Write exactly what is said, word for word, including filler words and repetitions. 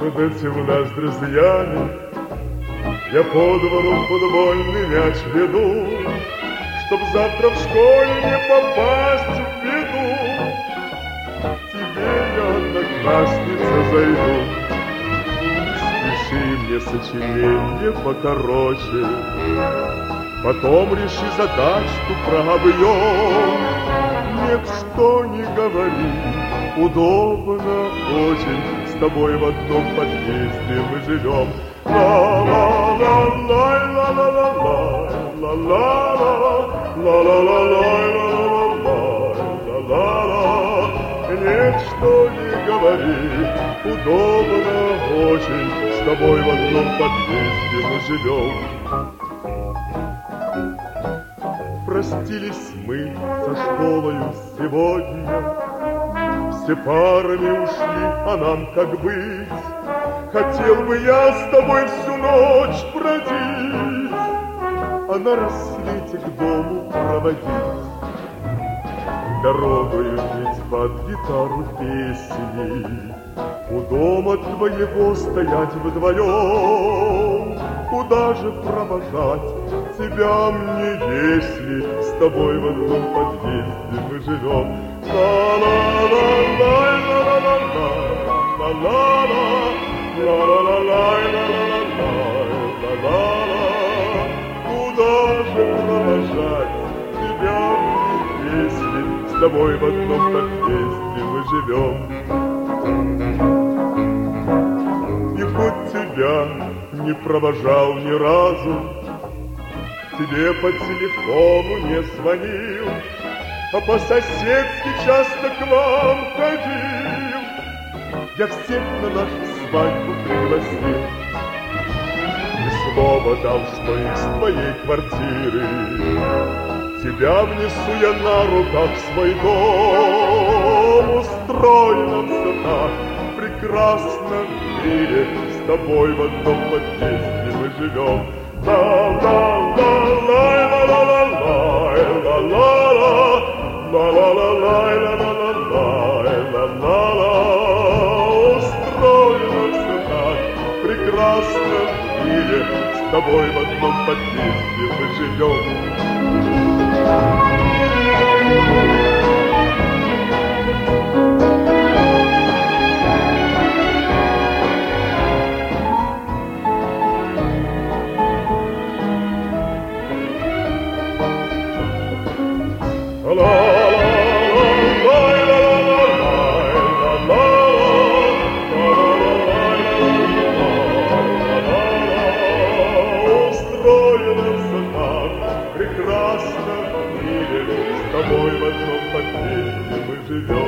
быть у нас друзьями. Я по двору футбольный мяч веду, чтоб завтра в школе не попасть в беду. Тебе я, одноклассница, зайду. Спеши мне сочинение покороче, потом реши задачку про объем. Нет, что не говори, удобно очень, с тобой в одном подъезде мы живем. Нет, что не говори, удобно очень, с тобой в одном подъезде мы живем. Простились мы со школою сегодня, все парами ушли, а нам как быть? Хотел бы я с тобой всю ночь бродить, а на рассвете к дому проводить. Дорогою ведь под гитару песни, у дома твоего стоять вдвоем. Куда же провожать тебя мне, если с тобой в одном подъезде мы живем? Куда же провожать тебя мне, если с тобой в одном подъезде мы живем? И хоть тебя не провожал ни разу, тебе по телефону не звонил, а по-соседски часто к вам ходил. Я всех на нашу свадьбу пригласил, и слово дал, что из твоей квартиры тебя внесу я на руках в свой дом. Устроено все так прекрасно в мире, с тобой в одном подъезде мы живем. Устроено все так прекрасно в мире, с тобой в одном подъезде мы живем. Устроено все так прекрасно в мире, с тобой в одном подъезде мы живем.